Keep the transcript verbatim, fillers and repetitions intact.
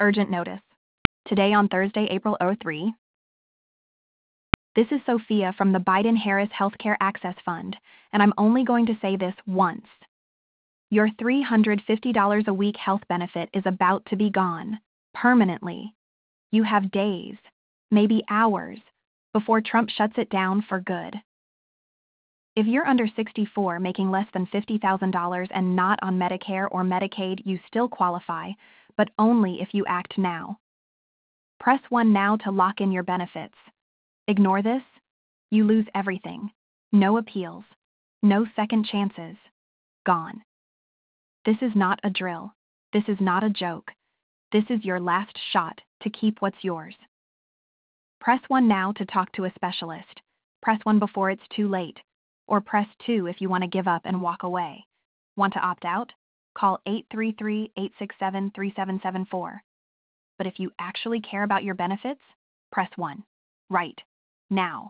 Urgent notice. Today on Thursday, April third. This is Sophia from the Biden-Harris Healthcare Access Fund, and I'm only going to say this once. Your three hundred fifty dollars a week health benefit is about to be gone, permanently. You have days, maybe hours, before Trump shuts it down for good. If you're under sixty-four making less than fifty thousand dollars and not on Medicare or Medicaid, you still qualify, but only if you act now. Press one now to lock in your benefits. Ignore this, you lose everything. No appeals. No second chances. Gone. This is not a drill. This is not a joke. This is your last shot to keep what's yours. Press one now to talk to a specialist. Press one before it's too late. Or press two if you want to give up and walk away. Want to opt out? Call eight three three, eight six seven, three seven seven four. But if you actually care about your benefits, press one. Right. Now.